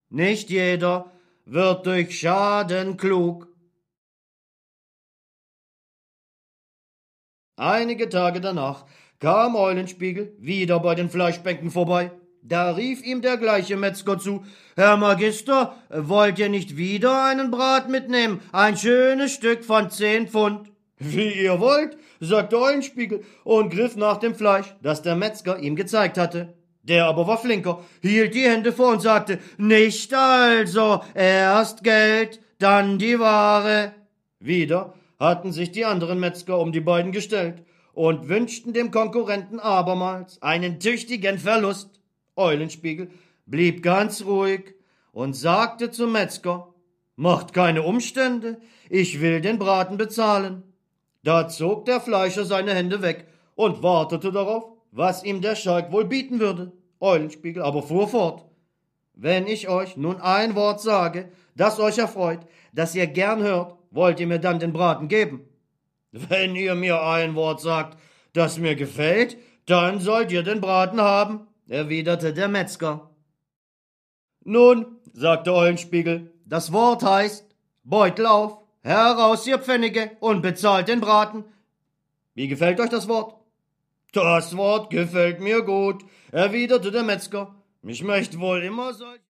Nicht jeder wird durch Schaden klug. Einige Tage danach kam Eulenspiegel wieder bei den Fleischbänken vorbei. Da rief ihm der gleiche Metzger zu: »Herr Magister, wollt ihr nicht wieder einen Brat mitnehmen? Ein schönes Stück von 10 Pfund.« »Wie ihr wollt«, sagte Eulenspiegel und griff nach dem Fleisch, das der Metzger ihm gezeigt hatte. Der aber war flinker, hielt die Hände vor und sagte: »Nicht also, erst Geld, dann die Ware.« Wieder hatten sich die anderen Metzger um die beiden gestellt und wünschten dem Konkurrenten abermals einen tüchtigen Verlust. Eulenspiegel blieb ganz ruhig und sagte zum Metzger: »Macht keine Umstände, ich will den Braten bezahlen.« Da zog der Fleischer seine Hände weg und wartete darauf, was ihm der Schalk wohl bieten würde. Eulenspiegel aber fuhr fort: »Wenn ich euch nun ein Wort sage, das euch erfreut, das ihr gern hört, wollt ihr mir dann den Braten geben?« »Wenn ihr mir ein Wort sagt, das mir gefällt, dann sollt ihr den Braten haben«, erwiderte der Metzger. »Nun«, sagte Eulenspiegel, »das Wort heißt: Beutel auf, heraus ihr Pfennige und bezahlt den Braten. Wie gefällt euch das Wort?« »Das Wort gefällt mir gut«, erwiderte der Metzger. »Ich möchte wohl immer solch